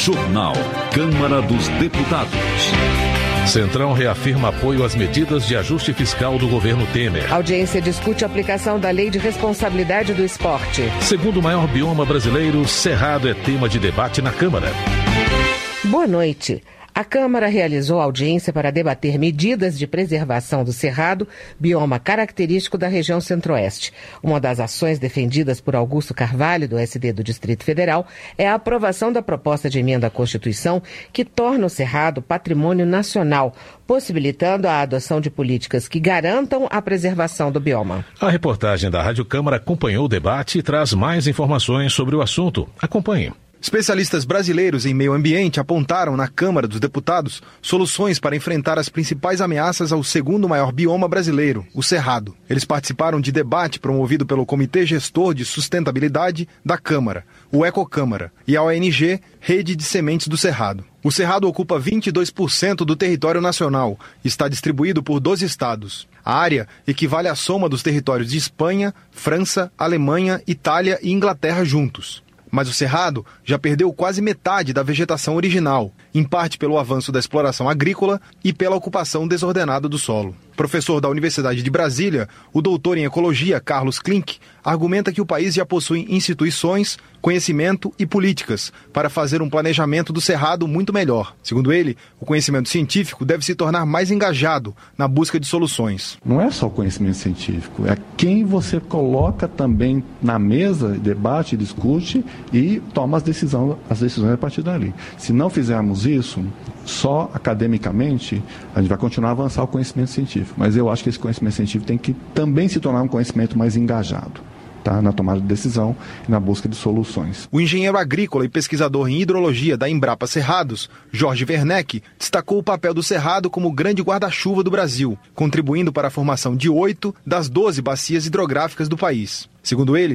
Jornal Câmara dos Deputados. Centrão reafirma apoio às medidas de ajuste fiscal do governo Temer. A audiência discute a aplicação da Lei de Responsabilidade do Esporte. Segundo maior bioma brasileiro, Cerrado é tema de debate na Câmara. Boa noite. A Câmara realizou audiência para debater medidas de preservação do Cerrado, bioma característico da região Centro-Oeste. Uma das ações defendidas por Augusto Carvalho, do SD do Distrito Federal, é a aprovação da proposta de emenda à Constituição que torna o Cerrado patrimônio nacional, possibilitando a adoção de políticas que garantam a preservação do bioma. A reportagem da Rádio Câmara acompanhou o debate e traz mais informações sobre o assunto. Acompanhe. Especialistas brasileiros em meio ambiente apontaram na Câmara dos Deputados soluções para enfrentar as principais ameaças ao segundo maior bioma brasileiro, o Cerrado. Eles participaram de debate promovido pelo Comitê Gestor de Sustentabilidade da Câmara, o Ecocâmara, e a ONG Rede de Sementes do Cerrado. O Cerrado ocupa 22% do território nacional e está distribuído por 12 estados. A área equivale à soma dos territórios de Espanha, França, Alemanha, Itália e Inglaterra juntos. Mas o Cerrado já perdeu quase metade da vegetação original, em parte pelo avanço da exploração agrícola e pela ocupação desordenada do solo. Professor da Universidade de Brasília, o doutor em ecologia Carlos Klink argumenta que o país já possui instituições, conhecimento e políticas para fazer um planejamento do Cerrado muito melhor. Segundo ele, o conhecimento científico deve se tornar mais engajado na busca de soluções. Não é só o conhecimento científico, é quem você coloca também na mesa, debate, discute e toma as decisões a partir dali. Se não fizermos isso, só academicamente, a gente vai continuar a avançar o conhecimento científico. Mas eu acho que esse conhecimento científico tem que também se tornar um conhecimento mais engajado, tá? Na tomada de decisão e na busca de soluções. O engenheiro agrícola e pesquisador em hidrologia da Embrapa Cerrados, Jorge Werneck, destacou o papel do Cerrado como grande guarda-chuva do Brasil, contribuindo para a formação de 8 das 12 bacias hidrográficas do país. Segundo ele,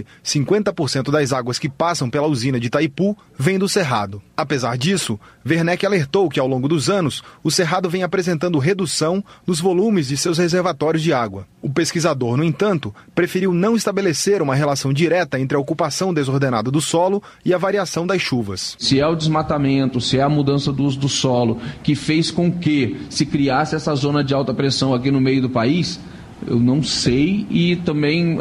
50% das águas que passam pela usina de Itaipu vêm do Cerrado. Apesar disso, Werneck alertou que ao longo dos anos, o Cerrado vem apresentando redução nos volumes de seus reservatórios de água. O pesquisador, no entanto, preferiu não estabelecer uma relação direta entre a ocupação desordenada do solo e a variação das chuvas. Se é o desmatamento, se é a mudança do uso do solo que fez com que se criasse essa zona de alta pressão aqui no meio do país, eu não sei e também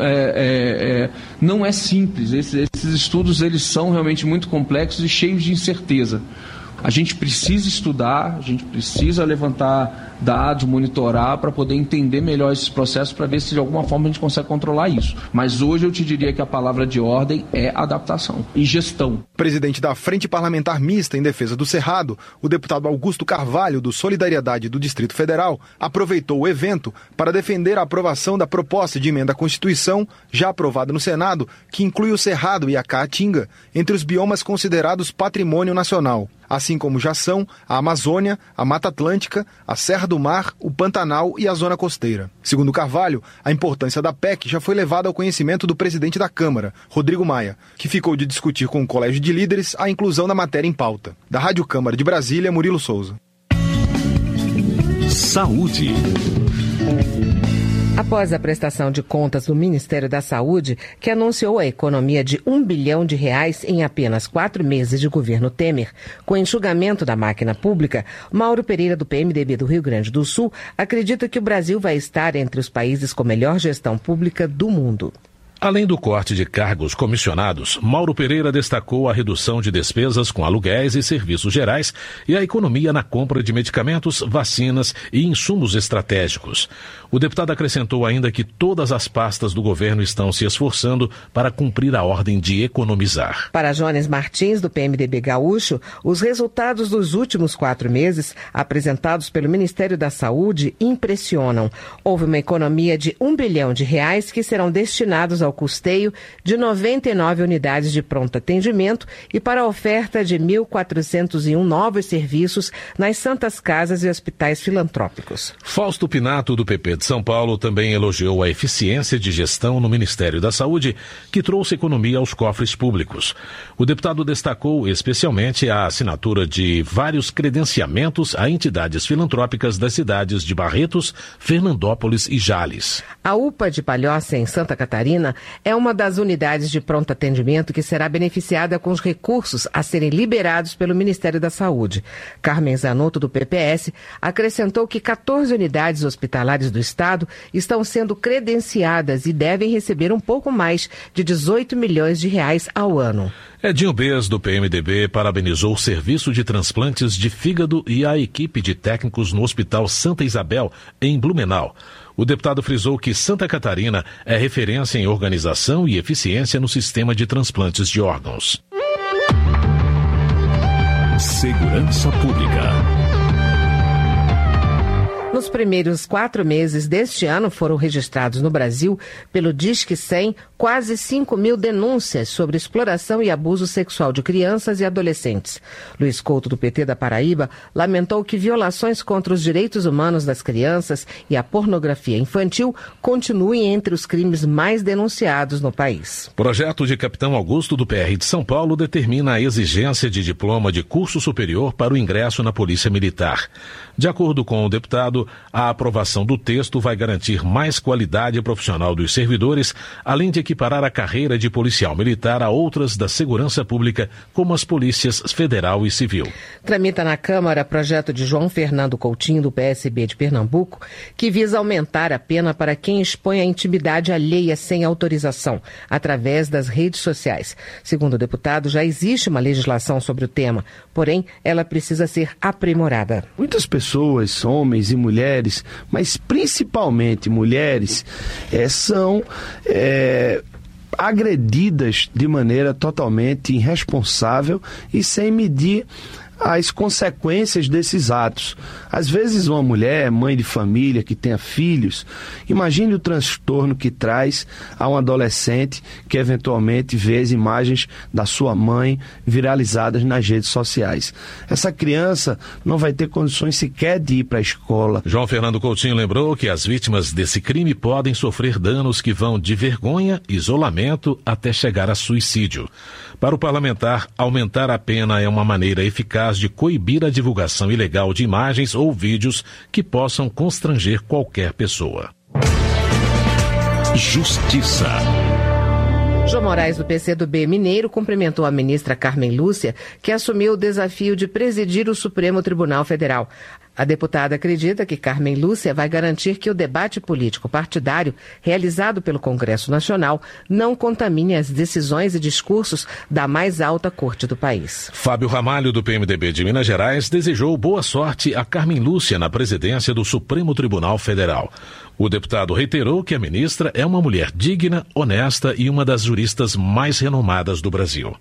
não é simples. Esses estudos eles são realmente muito complexos e cheios de incerteza. A gente precisa estudar, a gente precisa levantar dados, monitorar para poder entender melhor esses processos para ver se de alguma forma a gente consegue controlar isso. Mas hoje eu te diria que a palavra de ordem é adaptação e gestão. Presidente da Frente Parlamentar Mista em Defesa do Cerrado, o deputado Augusto Carvalho, do Solidariedade do Distrito Federal, aproveitou o evento para defender a aprovação da proposta de emenda à Constituição, já aprovada no Senado, que inclui o Cerrado e a Caatinga entre os biomas considerados patrimônio nacional, assim como já são a Amazônia, a Mata Atlântica, a Serra do Mar, o Pantanal e a Zona Costeira. Segundo Carvalho, a importância da PEC já foi levada ao conhecimento do presidente da Câmara, Rodrigo Maia, que ficou de discutir com o Colégio de Líderes a inclusão da matéria em pauta. Da Rádio Câmara de Brasília, Murilo Souza. Saúde. Após a prestação de contas do Ministério da Saúde, que anunciou a economia de R$1 bilhão em apenas 4 meses de governo Temer, com o enxugamento da máquina pública, Mauro Pereira, do PMDB do Rio Grande do Sul, acredita que o Brasil vai estar entre os países com melhor gestão pública do mundo. Além do corte de cargos comissionados, Mauro Pereira destacou a redução de despesas com aluguéis e serviços gerais e a economia na compra de medicamentos, vacinas e insumos estratégicos. O deputado acrescentou ainda que todas as pastas do governo estão se esforçando para cumprir a ordem de economizar. Para Jones Martins, do PMDB gaúcho, os resultados dos últimos 4 meses, apresentados pelo Ministério da Saúde, impressionam. Houve uma economia de R$1 bilhão que serão destinados ao custeio de 99 unidades de pronto atendimento e para a oferta de 1.401 novos serviços nas santas casas e hospitais filantrópicos. Fausto Pinato, do PP de São Paulo, também elogiou a eficiência de gestão no Ministério da Saúde, que trouxe economia aos cofres públicos. O deputado destacou especialmente a assinatura de vários credenciamentos a entidades filantrópicas das cidades de Barretos, Fernandópolis e Jales. A UPA de Palhoça, em Santa Catarina, é uma das unidades de pronto atendimento que será beneficiada com os recursos a serem liberados pelo Ministério da Saúde. Carmen Zanotto, do PPS, acrescentou que 14 unidades hospitalares do Estado estão sendo credenciadas e devem receber um pouco mais de 18 milhões de reais ao ano. Edinho Bez, do PMDB, parabenizou o serviço de transplantes de fígado e a equipe de técnicos no Hospital Santa Isabel, em Blumenau. O deputado frisou que Santa Catarina é referência em organização e eficiência no sistema de transplantes de órgãos. Segurança Pública. Nos primeiros 4 meses deste ano, foram registrados no Brasil, pelo Disque 100, quase 5 mil denúncias sobre exploração e abuso sexual de crianças e adolescentes. Luiz Couto, do PT da Paraíba, lamentou que violações contra os direitos humanos das crianças e a pornografia infantil continuem entre os crimes mais denunciados no país. Projeto de Capitão Augusto, do PR de São Paulo, determina a exigência de diploma de curso superior para o ingresso na Polícia Militar. De acordo com o deputado, a aprovação do texto vai garantir mais qualidade profissional dos servidores, além de equiparar a carreira de policial militar a outras da segurança pública, como as polícias federal e civil. Tramita na Câmara projeto de João Fernando Coutinho, do PSB de Pernambuco, que visa aumentar a pena para quem expõe a intimidade alheia sem autorização, através das redes sociais. Segundo o deputado, já existe uma legislação sobre o tema, porém, ela precisa ser aprimorada. Muitas pessoas, homens e mulheres, mas principalmente mulheres, são agredidas de maneira totalmente irresponsável e sem medir as consequências desses atos. Às vezes uma mulher, mãe de família, que tenha filhos, imagine o transtorno que traz a um adolescente que eventualmente vê as imagens da sua mãe viralizadas nas redes sociais. Essa criança não vai ter condições sequer de ir para a escola. João Fernando Coutinho lembrou que as vítimas desse crime podem sofrer danos que vão de vergonha, isolamento, até chegar a suicídio. Para o parlamentar, aumentar a pena é uma maneira eficaz de coibir a divulgação ilegal de imagens ou vídeos que possam constranger qualquer pessoa. Justiça. João Moraes, do PCdoB Mineiro, cumprimentou a ministra Carmen Lúcia, que assumiu o desafio de presidir o Supremo Tribunal Federal. A deputada acredita que Carmen Lúcia vai garantir que o debate político partidário realizado pelo Congresso Nacional não contamine as decisões e discursos da mais alta corte do país. Fábio Ramalho, do PMDB de Minas Gerais, desejou boa sorte a Carmen Lúcia na presidência do Supremo Tribunal Federal. O deputado reiterou que a ministra é uma mulher digna, honesta e uma das juristas mais renomadas do Brasil.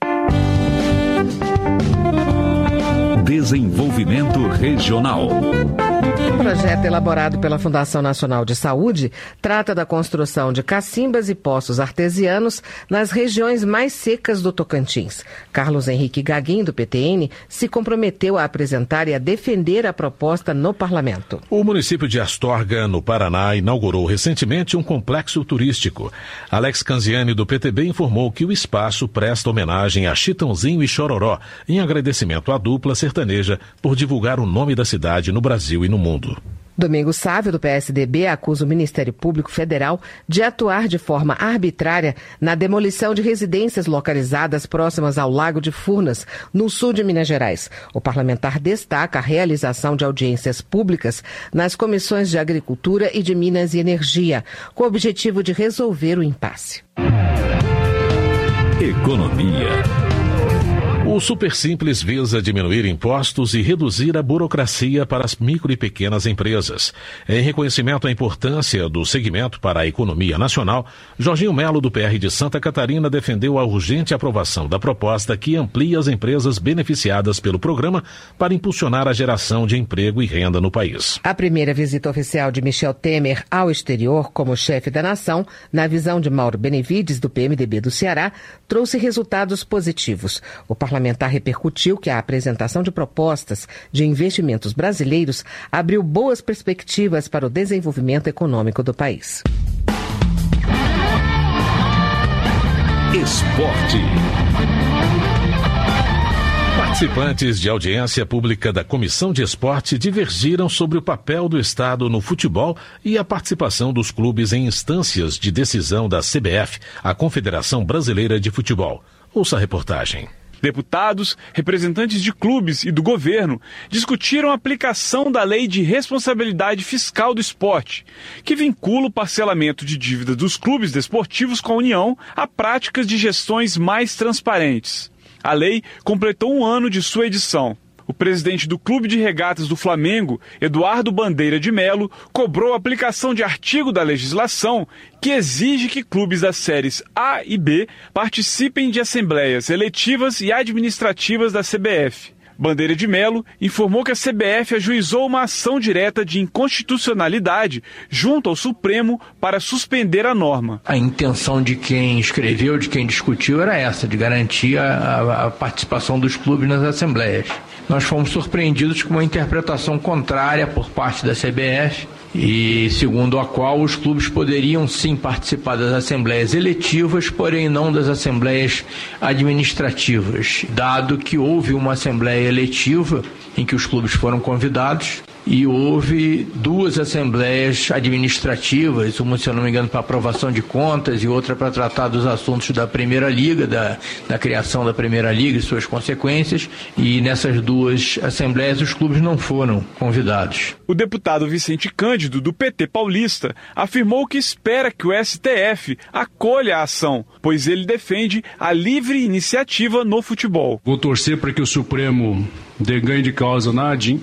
Desenvolvimento Regional. O projeto elaborado pela Fundação Nacional de Saúde trata da construção de cacimbas e poços artesianos nas regiões mais secas do Tocantins. Carlos Henrique Gaguin, do PTN, se comprometeu a apresentar e a defender a proposta no parlamento. O município de Astorga, no Paraná, inaugurou recentemente um complexo turístico. Alex Canziani, do PTB, informou que o espaço presta homenagem a Chitãozinho e Chororó, em agradecimento à dupla sertaneja por divulgar o nome da cidade no Brasil e no mundo. Domingos Sávio, do PSDB, acusa o Ministério Público Federal de atuar de forma arbitrária na demolição de residências localizadas próximas ao Lago de Furnas, no sul de Minas Gerais. O parlamentar destaca a realização de audiências públicas nas comissões de Agricultura e de Minas e Energia, com o objetivo de resolver o impasse. Economia. O Super Simples visa diminuir impostos e reduzir a burocracia para as micro e pequenas empresas. Em reconhecimento à importância do segmento para a economia nacional, Jorginho Melo, do PR de Santa Catarina, defendeu a urgente aprovação da proposta que amplia as empresas beneficiadas pelo programa para impulsionar a geração de emprego e renda no país. A primeira visita oficial de Michel Temer ao exterior como chefe da nação, na visão de Mauro Benevides, do PMDB do Ceará, trouxe resultados positivos. O parlamentar repercutiu que a apresentação de propostas de investimentos brasileiros abriu boas perspectivas para o desenvolvimento econômico do país. Esporte. Participantes de audiência pública da Comissão de Esporte divergiram sobre o papel do Estado no futebol e a participação dos clubes em instâncias de decisão da CBF, a Confederação Brasileira de Futebol. Ouça a reportagem. Deputados, representantes de clubes e do governo discutiram a aplicação da Lei de Responsabilidade Fiscal do Esporte, que vincula o parcelamento de dívidas dos clubes desportivos com a União a práticas de gestões mais transparentes. A lei completou um ano de sua edição. O presidente do Clube de Regatas do Flamengo, Eduardo Bandeira de Melo, cobrou a aplicação de artigo da legislação que exige que clubes das séries A e B participem de assembleias eletivas e administrativas da CBF. Bandeira de Melo informou que a CBF ajuizou uma ação direta de inconstitucionalidade junto ao Supremo para suspender a norma. A intenção de quem escreveu, de quem discutiu, era essa, de garantir a participação dos clubes nas assembleias. Nós fomos surpreendidos com uma interpretação contrária por parte da CBF, e segundo a qual os clubes poderiam sim participar das assembleias eletivas, porém não das assembleias administrativas, dado que houve uma assembleia eletiva em que os clubes foram convidados e houve duas assembleias administrativas, uma, se eu não me engano, para aprovação de contas e outra para tratar dos assuntos da Primeira Liga, da criação da Primeira Liga e suas consequências, e nessas duas assembleias os clubes não foram convidados. O deputado Vicente Cândido, do PT paulista, afirmou que espera que o STF acolha a ação, pois ele defende a livre iniciativa no futebol. Vou torcer para que o Supremo dê ganho de causa na ADIM,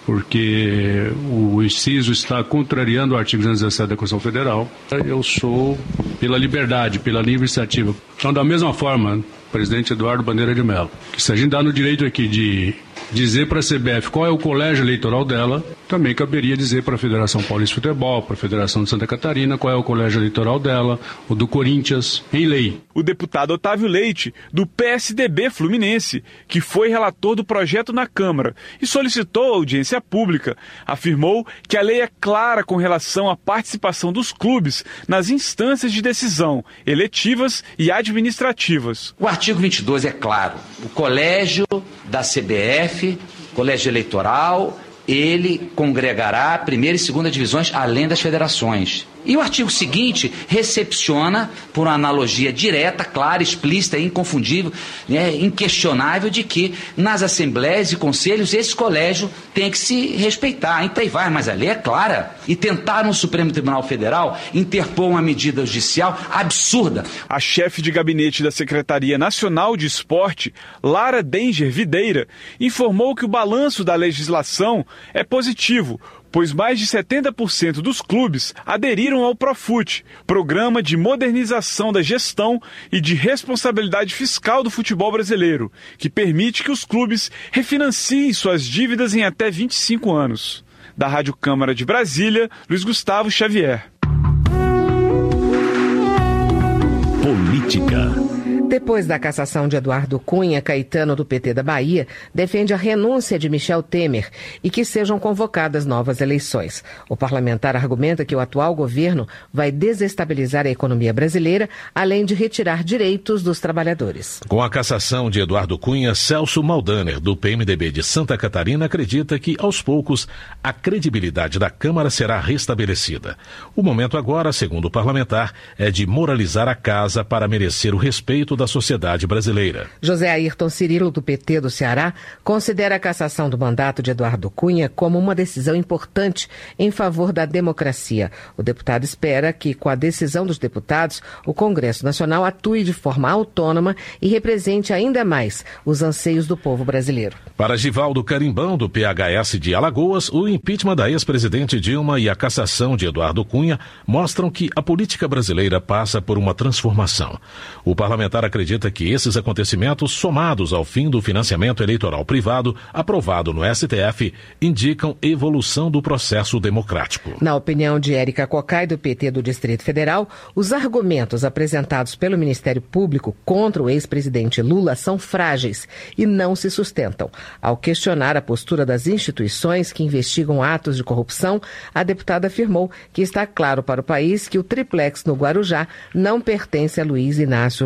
porque o inciso está contrariando o artigo 217 da Constituição Federal. Eu sou pela liberdade, pela livre iniciativa. Então, da mesma forma, presidente Eduardo Bandeira de Melo, que se a gente dá no direito aqui de dizer para a CBF qual é o colégio eleitoral dela, também caberia dizer para a Federação Paulista de Futebol, para a Federação de Santa Catarina, qual é o colégio eleitoral dela, o do Corinthians, em lei. O deputado Otávio Leite, do PSDB Fluminense, que foi relator do projeto na Câmara e solicitou audiência pública, afirmou que a lei é clara com relação à participação dos clubes nas instâncias de decisão, eletivas e administrativas. O artigo 22 é claro. O colégio da CBF, colégio eleitoral, ele congregará primeira e segunda divisões além das federações. E o artigo seguinte recepciona, por uma analogia direta, clara, explícita, inconfundível, inquestionável, de que nas assembleias e conselhos esse colégio tem que se respeitar. Então aí vai, mas a lei é clara. E tentaram o Supremo Tribunal Federal interpor uma medida judicial absurda. A chefe de gabinete da Secretaria Nacional de Esporte, Lara Denger Videira, informou que o balanço da legislação é positivo, pois mais de 70% dos clubes aderiram ao Profut, programa de modernização da gestão e de responsabilidade fiscal do futebol brasileiro, que permite que os clubes refinanciem suas dívidas em até 25 anos. Da Rádio Câmara de Brasília, Luiz Gustavo Xavier. Política. Depois da cassação de Eduardo Cunha, Caetano, do PT da Bahia, defende a renúncia de Michel Temer e que sejam convocadas novas eleições. O parlamentar argumenta que o atual governo vai desestabilizar a economia brasileira, além de retirar direitos dos trabalhadores. Com a cassação de Eduardo Cunha, Celso Maldaner, do PMDB de Santa Catarina, acredita que, aos poucos, a credibilidade da Câmara será restabelecida. O momento agora, segundo o parlamentar, é de moralizar a casa para merecer o respeito da sociedade brasileira. José Ayrton Cirilo, do PT do Ceará, considera a cassação do mandato de Eduardo Cunha como uma decisão importante em favor da democracia. O deputado espera que, com a decisão dos deputados, o Congresso Nacional atue de forma autônoma e represente ainda mais os anseios do povo brasileiro. Para Givaldo Carimbão, do PHS de Alagoas, o impeachment da ex-presidente Dilma e a cassação de Eduardo Cunha mostram que a política brasileira passa por uma transformação. O parlamentar acredita que esses acontecimentos, somados ao fim do financiamento eleitoral privado, aprovado no STF, indicam evolução do processo democrático. Na opinião de Érica Cocai, do PT do Distrito Federal, os argumentos apresentados pelo Ministério Público contra o ex-presidente Lula são frágeis e não se sustentam. Ao questionar a postura das instituições que investigam atos de corrupção, a deputada afirmou que está claro para o país que o triplex no Guarujá não pertence a Luiz Inácio Lula da Silva.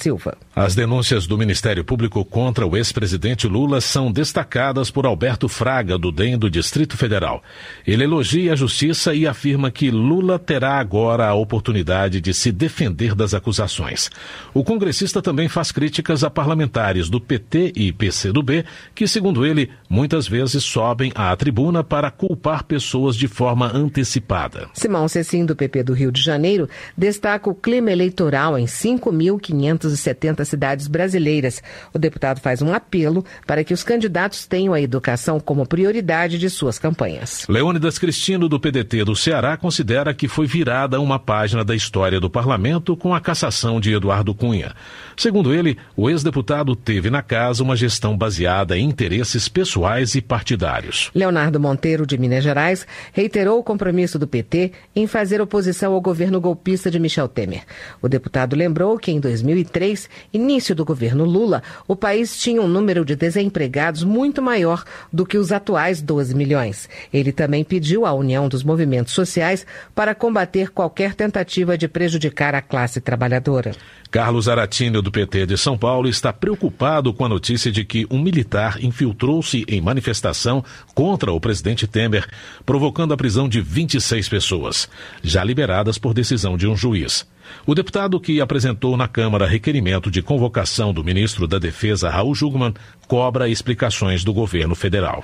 Silva. As denúncias do Ministério Público contra o ex-presidente Lula são destacadas por Alberto Fraga, do DEM do Distrito Federal. Ele elogia a justiça e afirma que Lula terá agora a oportunidade de se defender das acusações. O congressista também faz críticas a parlamentares do PT e PCdoB, que, segundo ele, muitas vezes sobem à tribuna para culpar pessoas de forma antecipada. Simão Cecim, do PP do Rio de Janeiro, destaca o clima eleitoral em 5.570 cidades brasileiras. O deputado faz um apelo para que os candidatos tenham a educação como prioridade de suas campanhas. Leônidas Cristino, do PDT do Ceará, considera que foi virada uma página da história do parlamento com a cassação de Eduardo Cunha. Segundo ele, o ex-deputado teve na casa uma gestão baseada em interesses pessoais e partidários. Leonardo Monteiro, de Minas Gerais, reiterou o compromisso do PT em fazer oposição ao governo golpista de Michel Temer. O deputado lembrou que em 2003, início do governo Lula, o país tinha um número de desempregados muito maior do que os atuais 12 milhões. Ele também pediu à união dos movimentos sociais para combater qualquer tentativa de prejudicar a classe trabalhadora. Carlos Aratinho, do PT de São Paulo, está preocupado com a notícia de que um militar infiltrou-se em manifestação contra o presidente Temer, provocando a prisão de 26 pessoas, já liberadas por decisão de um juiz. O deputado, que apresentou na Câmara requerimento de convocação do ministro da Defesa, Raul Jungmann, cobra explicações do governo federal.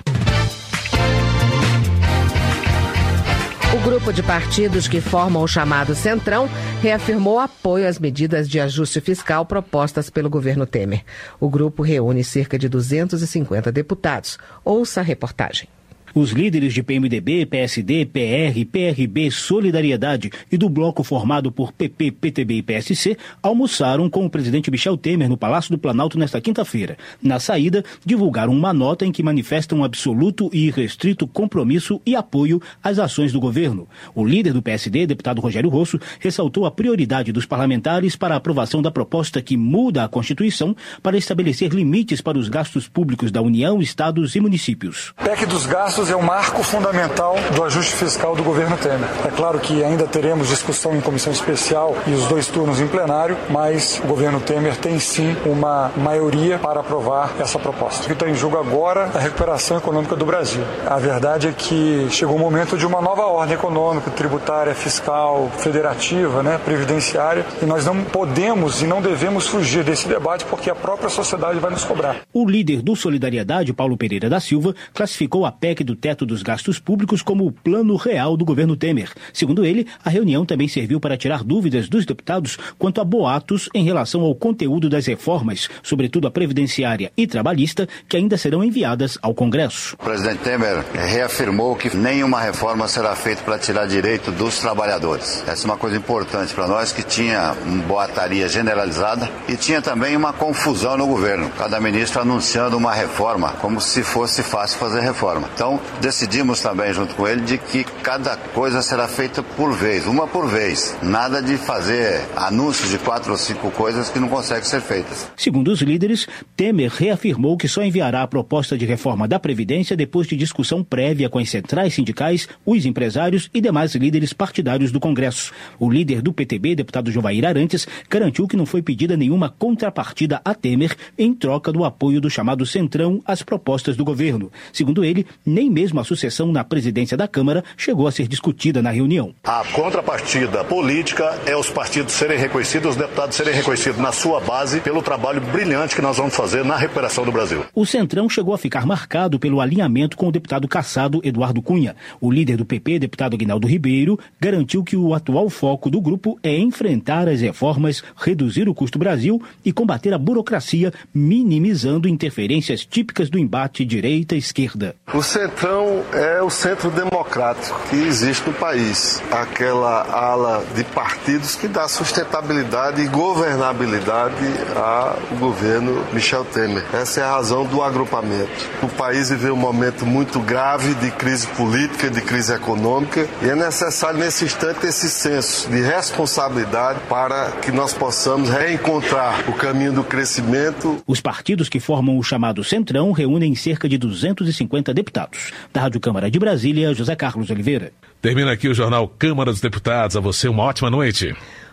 O grupo de partidos que formam o chamado Centrão reafirmou apoio às medidas de ajuste fiscal propostas pelo governo Temer. O grupo reúne cerca de 250 deputados. Ouça a reportagem. Os líderes de PMDB, PSD, PR, PRB, Solidariedade e do bloco formado por PP, PTB e PSC almoçaram com o presidente Michel Temer no Palácio do Planalto nesta quinta-feira. Na saída, divulgaram uma nota em que manifestam um absoluto e irrestrito compromisso e apoio às ações do governo. O líder do PSD, deputado Rogério Rosso, ressaltou a prioridade dos parlamentares para a aprovação da proposta que muda a Constituição para estabelecer limites para os gastos públicos da União, estados e municípios. PEC dos gastos é um marco fundamental do ajuste fiscal do governo Temer. É claro que ainda teremos discussão em comissão especial e os 2 turnos em plenário, mas o governo Temer tem sim uma maioria para aprovar essa proposta. O que está em jogo agora é a recuperação econômica do Brasil. A verdade é que chegou o momento de uma nova ordem econômica, tributária, fiscal, federativa, previdenciária, e nós não podemos e não devemos fugir desse debate porque a própria sociedade vai nos cobrar. O líder do Solidariedade, Paulo Pereira da Silva, classificou a PEC do teto dos gastos públicos como o plano real do governo Temer. Segundo ele, a reunião também serviu para tirar dúvidas dos deputados quanto a boatos em relação ao conteúdo das reformas, sobretudo a previdenciária e trabalhista, que ainda serão enviadas ao Congresso. O presidente Temer reafirmou que nenhuma reforma será feita para tirar direito dos trabalhadores. Essa é uma coisa importante para nós, que tinha uma boataria generalizada e tinha também uma confusão no governo. Cada ministro anunciando uma reforma, como se fosse fácil fazer reforma. Então, decidimos também, junto com ele, de que cada coisa será feita por vez, uma por vez. Nada de fazer anúncios de 4 ou 5 coisas que não conseguem ser feitas. Segundo os líderes, Temer reafirmou que só enviará a proposta de reforma da Previdência depois de discussão prévia com as centrais sindicais, os empresários e demais líderes partidários do Congresso. O líder do PTB, deputado Jovair Arantes, garantiu que não foi pedida nenhuma contrapartida a Temer em troca do apoio do chamado Centrão às propostas do governo. Segundo ele, nem mesmo a sucessão na presidência da Câmara chegou a ser discutida na reunião. A contrapartida política é os partidos serem reconhecidos, os deputados serem reconhecidos na sua base pelo trabalho brilhante que nós vamos fazer na recuperação do Brasil. O Centrão chegou a ficar marcado pelo alinhamento com o deputado cassado Eduardo Cunha. O líder do PP, deputado Aguinaldo Ribeiro, garantiu que o atual foco do grupo é enfrentar as reformas, reduzir o custo Brasil e combater a burocracia, minimizando interferências típicas do embate direita-esquerda. O Centrão é o centro democrático que existe no país. Aquela ala de partidos que dá sustentabilidade e governabilidade ao governo Michel Temer. Essa é a razão do agrupamento. O país vive um momento muito grave de crise política, de crise econômica, e é necessário nesse instante esse senso de responsabilidade para que nós possamos reencontrar o caminho do crescimento. Os partidos que formam o chamado Centrão reúnem cerca de 250 deputados. Da Rádio Câmara de Brasília, José Carlos Oliveira. Termina aqui o jornal Câmara dos Deputados. A você uma ótima noite.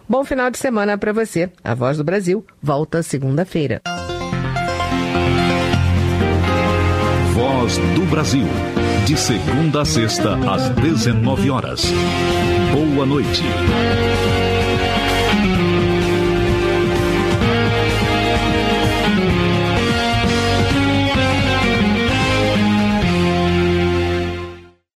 Bom final de semana para você. A Voz do Brasil volta segunda-feira. Voz do Brasil. De segunda a sexta, às 19 horas. Boa noite.